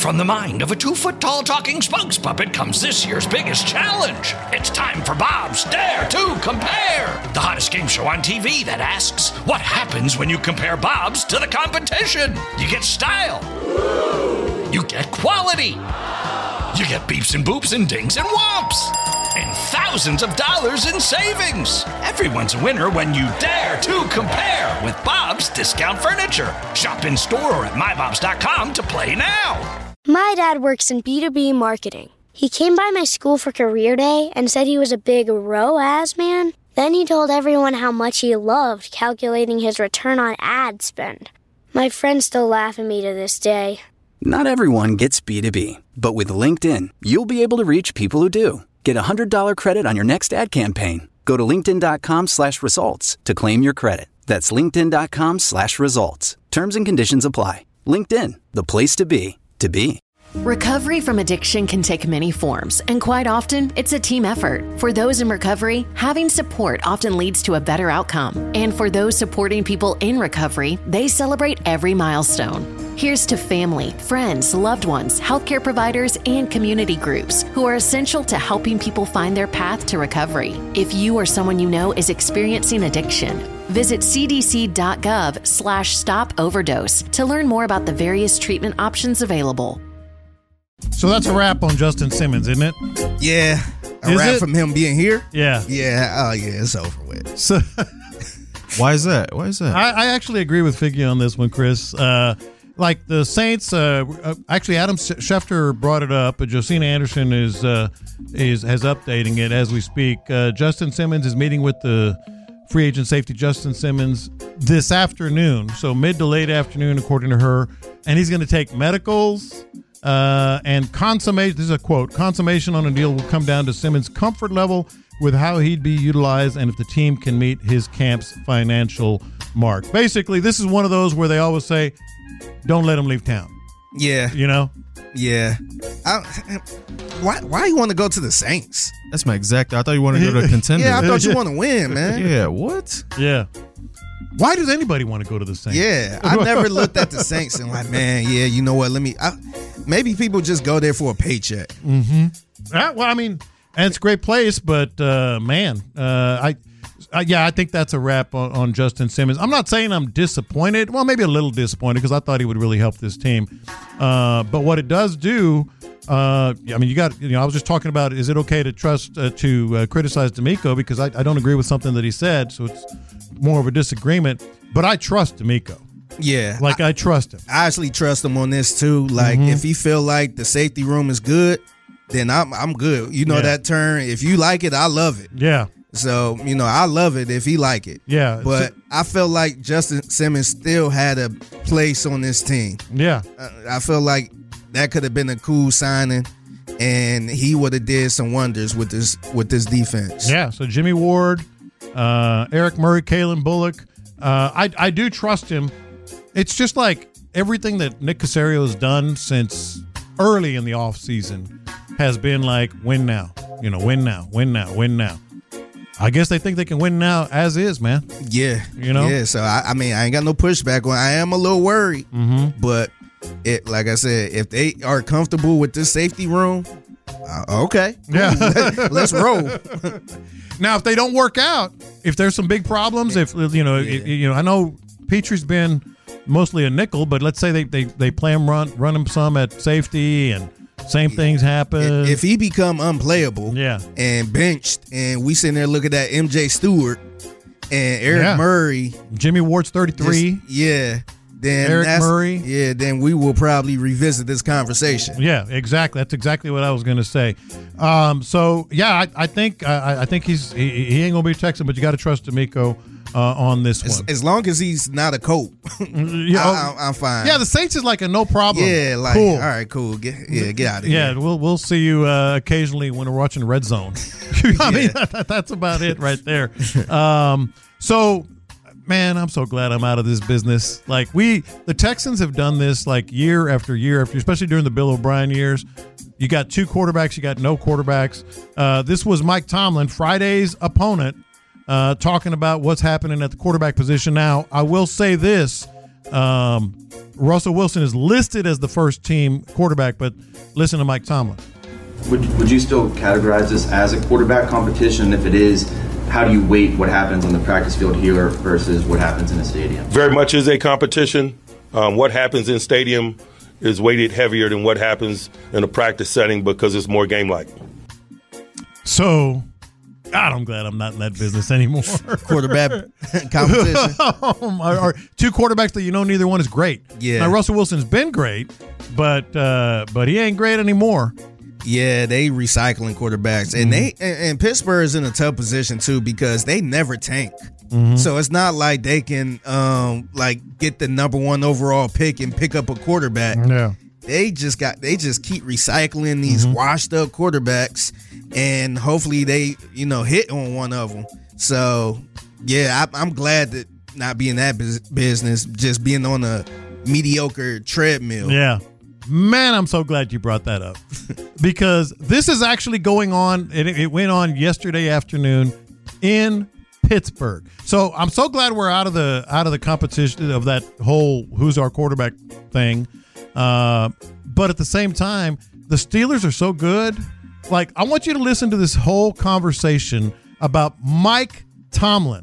From the mind of a 2-foot-tall talking spokes puppet comes this year's biggest challenge. It's time for Bob's Dare to Compare, the hottest game show on TV that asks, what happens when you compare Bob's to the competition? You get style. You get quality. You get beeps and boops and dings and whomps. And thousands of dollars in savings. Everyone's a winner when you dare to compare with Bob's Discount Furniture. Shop in store or at mybobs.com to play now. My dad works in B2B marketing. He came by my school for career day and said he was a big ROAS man. Then he told everyone how much he loved calculating his return on ad spend. My friends still laugh at me to this day. Not everyone gets B2B, but with LinkedIn, you'll be able to reach people who do. Get a $100 credit on your next ad campaign. Go to linkedin.com/results to claim your credit. That's linkedin.com/results. Terms and conditions apply. LinkedIn, the place to be, to be. Recovery from addiction can take many forms, and quite often, it's a team effort. For those in recovery, having support often leads to a better outcome. And for those supporting people in recovery, they celebrate every milestone. Here's to family, friends, loved ones, healthcare providers, and community groups who are essential to helping people find their path to recovery. If you or someone you know is experiencing addiction, visit cdc.gov/stop-overdose to learn more about the various treatment options available. So that's a wrap on Justin Simmons, isn't it? Yeah. A wrap from him being here? Yeah. Yeah. Oh, yeah. It's over with. So, Why is that? I actually agree with Figgy on this one, Chris. Like the Saints, actually Adam Schefter brought it up, but Josina Anderson has updating it as we speak. Justin Simmons is meeting with the free agent safety Justin Simmons this afternoon, so mid to late afternoon, according to her, and he's going to take medicals. And consummation, this is a quote, consummation on a deal will come down to Simmons' comfort level with how he'd be utilized and if the team can meet his camp's financial mark. Basically, this is one of those where they always say, don't let him leave town. Yeah. You know? Yeah. Why you want to go to the Saints? That's my exact. I thought you wanted to go to a contender. Yeah, I thought you want to win, man. Yeah, what? Yeah. Why does anybody want to go to the Saints? Yeah, I never looked at the Saints and like, man, yeah, you know what? Maybe people just go there for a paycheck. Mm-hmm. Well, I mean, and it's a great place, but man, I think that's a wrap on Justin Simmons. I'm not saying I'm disappointed. Well, maybe a little disappointed because I thought he would really help this team. But what it does do, I mean, I was just talking about, is it okay to trust to criticize DeMeco because I don't agree with something that he said, so it's more of a disagreement. But I trust DeMeco. Yeah, I trust him. I actually trust him on this too. Like, if he feel like the safety room is good, then I'm good. You know that term. If you like it, I love it. Yeah. So, I love it if he like it. Yeah. But I feel like Justin Simmons still had a place on this team. Yeah. I feel like that could have been a cool signing, and he would have did some wonders with this defense. Yeah. So Jimmy Ward, Eric Murray, Kalen Bullock. I do trust him. It's just like everything that Nick Caserio has done since early in the offseason has been like, win now. Win now. I guess they think they can win now as is, man. Yeah. Yeah, so, I mean, I ain't got no pushback on it. I am a little worried. But, like I said, if they are comfortable with this safety room, okay. Yeah. Let's roll. Now, if they don't work out, if there's some big problems, I know Petrie's been mostly a nickel, but let's say they play him, run him some at safety, and same things happen. If he become unplayable, and benched, and we sitting there looking at MJ Stewart and Eric Murray, Jimmy Ward's 33, then Eric Murray, then we will probably revisit this conversation. Yeah, exactly. That's exactly what I was going to say. I think he ain't gonna be a Texan, but you got to trust DeMeco on this one. As long as he's not a coach, I'm fine. Yeah, the Saints is like a no problem. Yeah, like cool. All right, cool. Get out of here. Yeah, we'll see you occasionally when we're watching Red Zone. I mean, that's about it right there. So, man, I'm so glad I'm out of this business. Like the Texans have done this like year after year after, especially during the Bill O'Brien years. You got two quarterbacks, you got no quarterbacks. This was Mike Tomlin, Friday's opponent, talking about what's happening at the quarterback position. Now, I will say this. Russell Wilson is listed as the first team quarterback, but listen to Mike Tomlin. Would you still categorize this as a quarterback competition? If it is, how do you weight what happens on the practice field here versus what happens in a stadium? Very much is a competition. What happens in stadium is weighted heavier than what happens in a practice setting because it's more game-like. So, God, I'm glad I'm not in that business anymore. Quarterback competition. Or two quarterbacks that you know neither one is great. Yeah. Now, Russell Wilson's been great, but he ain't great anymore. Yeah, they recycling quarterbacks, and and Pittsburgh is in a tough position too because they never tank. So it's not like they can get the number 1 overall pick and pick up a quarterback. Yeah, they just keep recycling these washed up quarterbacks, and hopefully they hit on one of them. So yeah, I'm glad that not being that business, just being on a mediocre treadmill. Yeah. Man, I'm so glad you brought that up because this is actually going on. It went on yesterday afternoon in Pittsburgh. So I'm so glad we're out of the competition of that whole who's our quarterback thing. But at the same time, the Steelers are so good. Like, I want you to listen to this whole conversation about Mike Tomlin.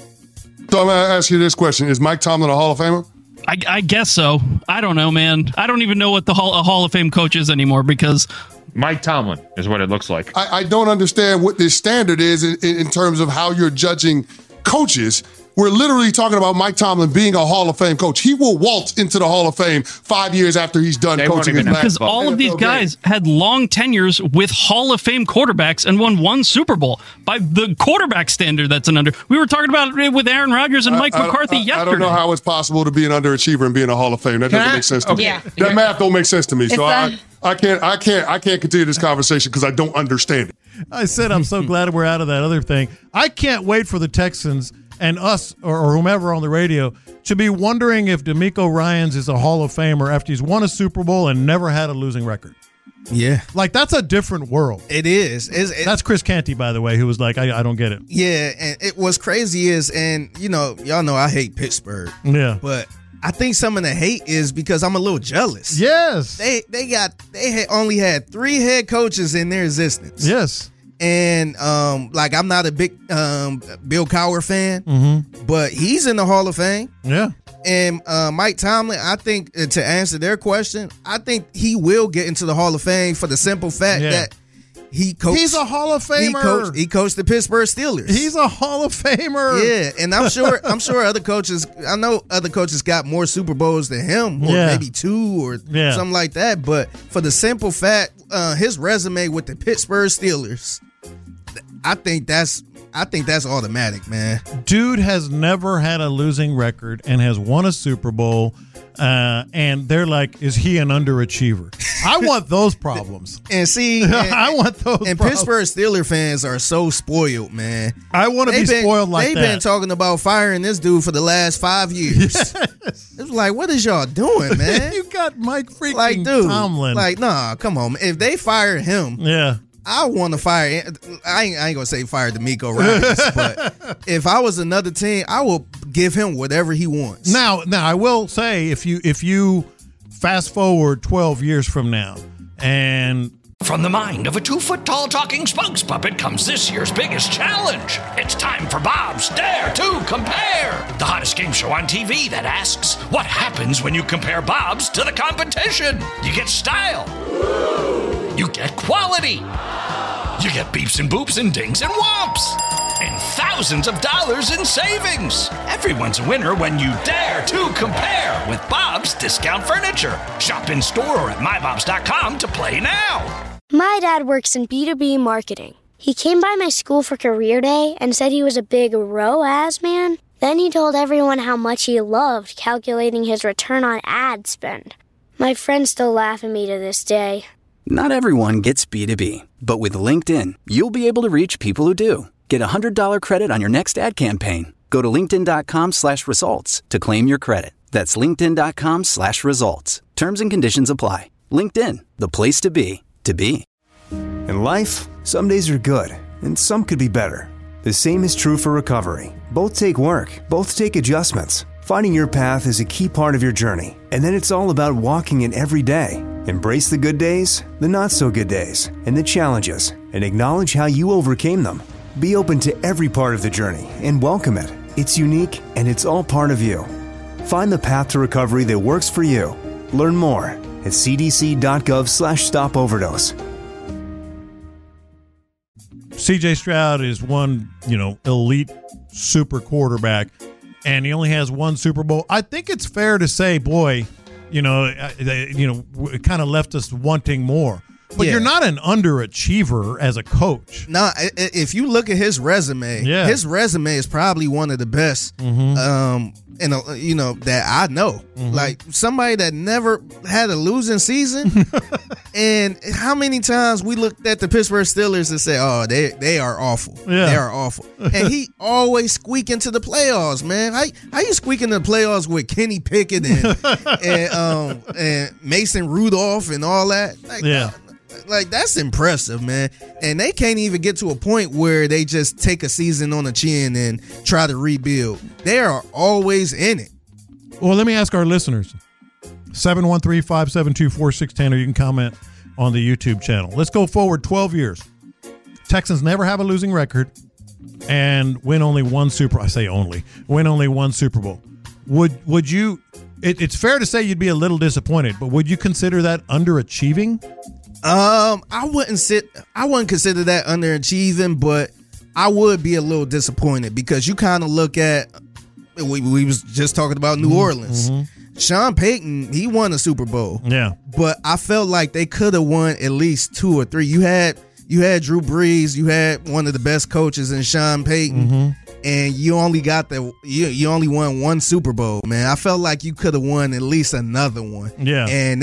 So I'm going to ask you this question. Is Mike Tomlin a Hall of Famer? I guess so. I don't know, man. I don't even know what a Hall of Fame coach is anymore because Mike Tomlin is what it looks like. I don't understand what this standard is in terms of how you're judging coaches. We're literally talking about Mike Tomlin being a Hall of Fame coach. He will waltz into the Hall of Fame 5 years after he's done coaching his last. Because all of these guys had long tenures with Hall of Fame quarterbacks and won 1 Super Bowl by the quarterback standard that's an under. We were talking about it with Aaron Rodgers and Mike McCarthy yesterday. I don't know how it's possible to be an underachiever and be in a Hall of Fame. That doesn't make sense to me. Yeah. That math don't make sense to me. So I can't continue this conversation because I don't understand it. I said I'm so glad we're out of that other thing. I can't wait for the Texans and us or whomever on the radio to be wondering if DeMeco Ryans is a Hall of Famer after he's won a Super Bowl and never had a losing record. Yeah. Like, that's a different world. It is. That's Chris Canty, by the way, who was like, I don't get it. Yeah, and what's crazy is, and y'all know I hate Pittsburgh. Yeah. But I think some of the hate is because I'm a little jealous. Yes. They had only had 3 head coaches in their existence. Yes. And I'm not a big Bill Cowher fan, but he's in the Hall of Fame. Yeah. And Mike Tomlin, I think, to answer their question, I think he will get into the Hall of Fame for the simple fact that he coached. He's a Hall of Famer. He coached the Pittsburgh Steelers. He's a Hall of Famer. Yeah, and I'm sure other coaches. I know other coaches got more Super Bowls than him, or maybe 2 or something like that. But for the simple fact, his resume with the Pittsburgh Steelers, I think that's automatic, man. Dude has never had a losing record and has won a Super Bowl. And they're like, is he an underachiever? I want those problems. And see, I want those. And problems. Pittsburgh Steelers fans are so spoiled, man. I want to be spoiled like that. They've been talking about firing this dude for the last 5 years. Yes. It's like, what is y'all doing, man? You got Mike freaking Tomlin. Like, nah, come on. If they fire him, I want to fire. I ain't gonna say fire DeMeco Ryans, but if I was another team, I will give him whatever he wants. Now, I will say, if you fast forward 12 years from now, and from the mind of a 2-foot-tall talking spokes puppet comes this year's biggest challenge. It's time for Bob's Dare to Compare, the hottest game show on TV that asks, what happens when you compare Bob's to the competition? You get style. You get quality. You get beeps and boops and dings and whomps. And thousands of dollars in savings. Everyone's a winner when you dare to compare with Bob's Discount Furniture. Shop in store or at mybobs.com to play now. My dad works in B2B marketing. He came by my school for career day and said he was a big ROAS man. Then he told everyone how much he loved calculating his return on ad spend. My friends still laugh at me to this day. Not everyone gets B2B, but with LinkedIn, you'll be able to reach people who do. Get a $100 credit on your next ad campaign. Go to linkedin.com/results to claim your credit. That's linkedin.com/results. Terms and conditions apply. LinkedIn, the place to be, to be. In life, some days are good, and some could be better. The same is true for recovery. Both take work, both take adjustments. Finding your path is a key part of your journey, and then it's all about walking it every day. Embrace the good days, the not-so-good days, and the challenges, and acknowledge how you overcame them. Be open to every part of the journey and welcome it. It's unique, and it's all part of you. Find the path to recovery that works for you. Learn more at cdc.gov/stopoverdose. CJ Stroud is one, elite super quarterback, and he only has one Super Bowl. I think it's fair to say, boy, it kind of left us wanting more. But you're not an underachiever as a coach. No, if you look at his resume, his resume is probably one of the best. That I know. Like somebody that never had a losing season. And how many times we looked at the Pittsburgh Steelers and said, "Oh, they are awful. Yeah. They are awful." And he always squeak into the playoffs, man. How you squeak into the playoffs with Kenny Pickett and Mason Rudolph and all that? Like, that's impressive, man. And they can't even get to a point where they just take a season on the chin and try to rebuild. They are always in it. Well, let me ask our listeners. 713-572-4610, or you can comment on the YouTube channel. Let's go forward 12 years. Texans never have a losing record and win only one Super Bowl. Would you it's fair to say you'd be a little disappointed, but would you consider that underachieving? I wouldn't consider that underachieving, but I would be a little disappointed because you kind of look at we was just talking about New Orleans. Sean Payton, he won a Super Bowl. Yeah. But I felt like they could have won at least 2 or 3. You had Drew Brees, you had one of the best coaches in Sean Payton. And you only got you only won one Super Bowl, man. I felt like you could have won at least another one. Yeah. And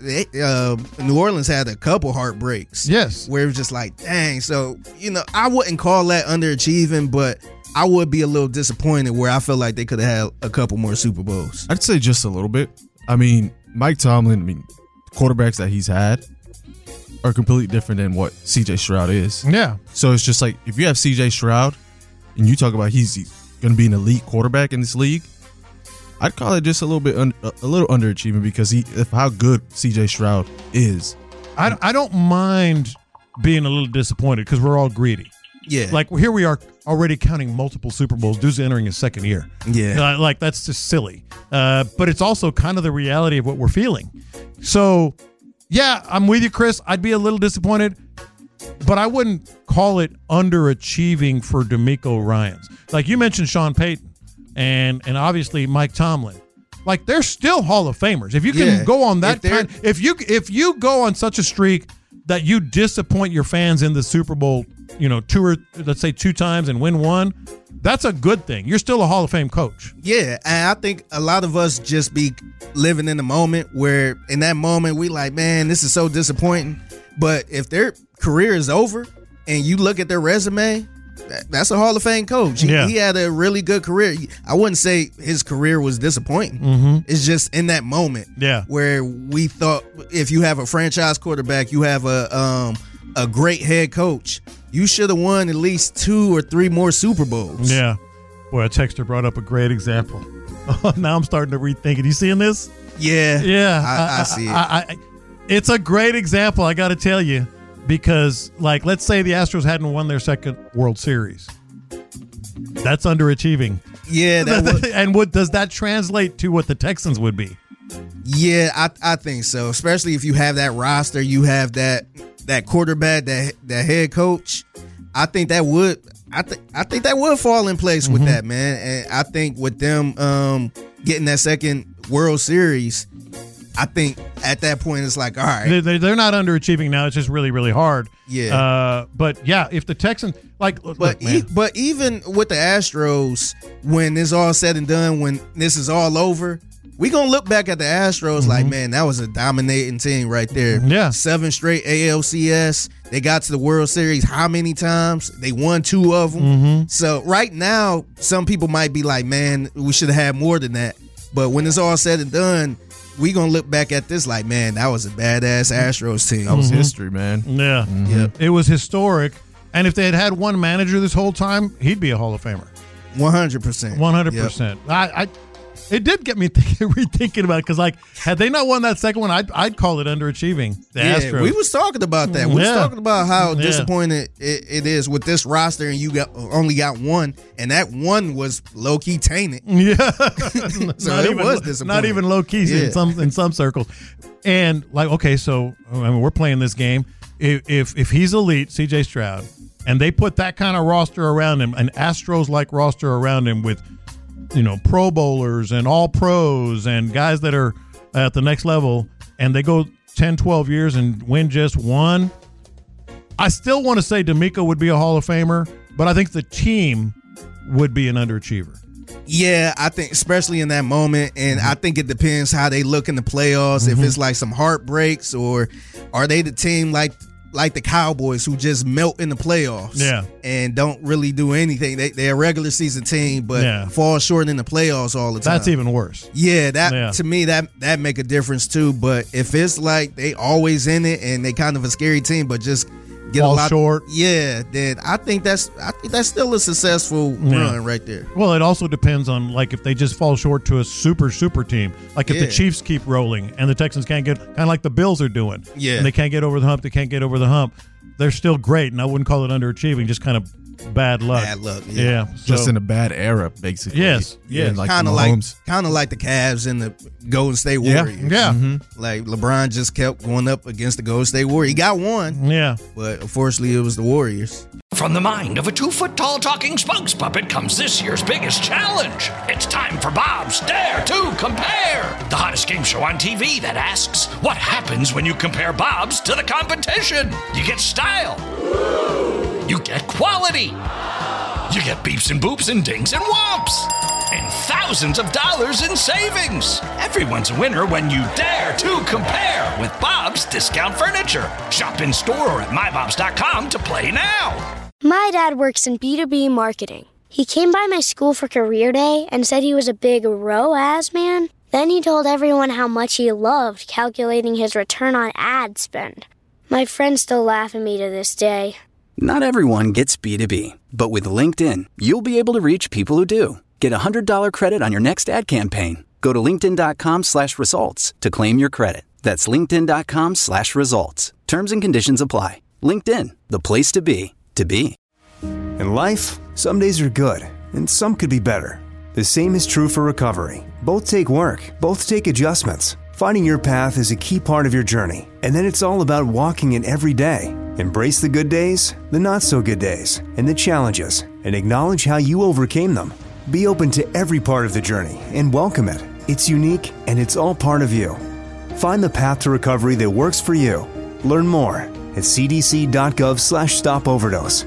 New Orleans had a couple heartbreaks. Yes. Where it was just like, dang. So, I wouldn't call that underachieving, but I would be a little disappointed where I felt like they could have had a couple more Super Bowls. I'd say just a little bit. I mean, Mike Tomlin, quarterbacks that he's had are completely different than what CJ Stroud is. Yeah. So it's just like, if you have CJ Stroud and you talk about he's going to be an elite quarterback in this league, I'd call it just a little bit a little underachieving because of how good CJ Stroud is. I don't mind being a little disappointed because we're all greedy. Yeah. Like here we are already counting multiple Super Bowls. Dude's entering his second year. Yeah. Like that's just silly. But it's also kind of the reality of what we're feeling. So, yeah, I'm with you, Chris. I'd be a little disappointed. But I wouldn't call it underachieving for DeMeco Ryans. Like you mentioned Sean Payton and obviously Mike Tomlin. Like they're still Hall of Famers. If you can go on that kind, if you go on such a streak that you disappoint your fans in the Super Bowl, 2 times and win one, that's a good thing. You're still a Hall of Fame coach. Yeah, and I think a lot of us just be living in the moment where in that moment we like, man, this is so disappointing. But if their career is over and you look at their resume, that's a Hall of Fame coach. He had a really good career. I wouldn't say his career was disappointing. It's just in that moment where we thought if you have a franchise quarterback, you have a great head coach, you should have won at least 2 or 3 more Super Bowls. Yeah. Boy, a texter brought up a great example. Now I'm starting to rethink it. You seeing this? Yeah. Yeah. I see it. It's a great example, I got to tell you, because, like, let's say the Astros hadn't won their second World Series. That's underachieving. Yeah. Does that translate to what the Texans would be? Yeah, I think so. Especially if you have that roster, you have that quarterback, that head coach. I think that would fall in place with that, man. And I think with them getting that second World Series, I think at that point it's like, all right, they're not underachieving now. It's just really, really hard. Yeah. But yeah, if the Texans but even with the Astros, when it's all said and done, when this is all over, we gonna look back at the Astros like, man, that was a dominating team right there. Yeah. 7 straight ALCS. They got to the World Series how many times? They won 2 of them. So right now, some people might be like, man, we should have had more than that. But when it's all said and done, we gonna look back at this like, man, that was a badass Astros team. That was history, man. Yeah. Yep. It was historic. And if they had one manager this whole time, he'd be a Hall of Famer. 100%. 100%. It did get me rethinking about it because, like, had they not won that second one, I'd call it underachieving. The Astros. We was talking about that. We was talking about how disappointed it is with this roster, and you only got one, and that one was low key tainted. Yeah, so it was disappointing. Not even low key in some circles. And like, okay, so I mean, we're playing this game. If he's elite, C.J. Stroud, and they put that kind of roster around him, an Astros-like roster around him with, Pro Bowlers and all pros and guys that are at the next level, and they go 10, 12 years and win just one, I still want to say D'Amico would be a Hall of Famer, but I think the team would be an underachiever. Yeah, I think especially in that moment, and I think it depends how they look in the playoffs, if it's like some heartbreaks, or are they the team like the Cowboys who just melt in the playoffs and don't really do anything. They're a regular season team, but fall short in the playoffs all the time. That's even worse. Yeah, to me, that make a difference too. But if it's like they always in it and they kind of a scary team, but just get fall a lot short, then I think that's still a successful run right there. Well, it also depends on like if they just fall short to a super team, like if the Chiefs keep rolling and the Texans can't get, kind of like the Bills are doing, and they can't get over the hump. They're still great, and I wouldn't call it underachieving, just kind of bad luck. Just in a bad era, basically. Yes. Like kind of like the Cavs and the Golden State Warriors. Like LeBron just kept going up against the Golden State Warriors. He got one, but unfortunately it was the Warriors. From the mind of a 2-foot-tall talking spokes puppet comes this year's biggest challenge. It's time for Bob's Dare to Compare, the hottest game show on TV that asks, what happens when you compare Bob's to the competition? You get style. You get quality. You get beeps and boops and dings and whomps. And thousands of dollars in savings. Everyone's a winner when you dare to compare with Bob's Discount Furniture. Shop in store or at mybobs.com to play now. My dad works in B2B marketing. He came by my school for career day and said he was a big ROAS man. Then he told everyone how much he loved calculating his return on ad spend. My friends still laugh at me to this day. Not everyone gets B2B, but with LinkedIn, you'll be able to reach people who do. Get a $100 credit on your next ad campaign. Go to linkedin.com/results to claim your credit. That's linkedin.com/results. Terms and conditions apply. LinkedIn, the place to be, to be. In life, some days are good, and some could be better. The same is true for recovery. Both take work, both take adjustments. Finding your path is a key part of your journey, and then it's all about walking it every day. Embrace the good days, the not-so-good days, and the challenges, and acknowledge how you overcame them. Be open to every part of the journey and welcome it. It's unique, and it's all part of you. Find the path to recovery that works for you. Learn more at cdc.gov/stopoverdose.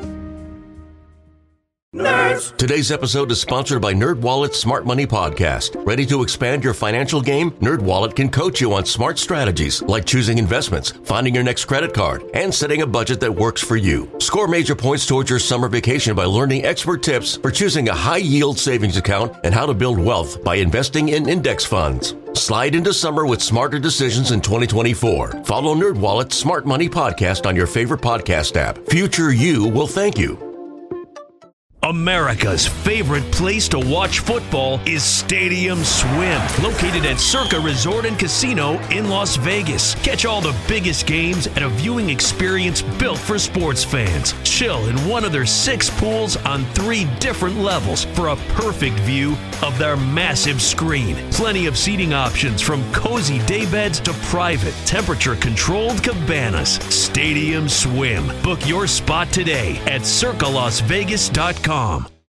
Nerds! Today's episode is sponsored by NerdWallet's Smart Money Podcast. Ready to expand your financial game? NerdWallet can coach you on smart strategies like choosing investments, finding your next credit card, and setting a budget that works for you. Score major points towards your summer vacation by learning expert tips for choosing a high-yield savings account and how to build wealth by investing in index funds. Slide into summer with smarter decisions in 2024. Follow NerdWallet's Smart Money Podcast on your favorite podcast app. Future you will thank you. America's favorite place to watch football is Stadium Swim, located at Circa Resort and Casino in Las Vegas. Catch all the biggest games at a viewing experience built for sports fans. Chill in one of their 6 pools on 3 different levels for a perfect view of their massive screen. Plenty of seating options from cozy daybeds to private, temperature-controlled cabanas. Stadium Swim. Book your spot today at circalasvegas.com.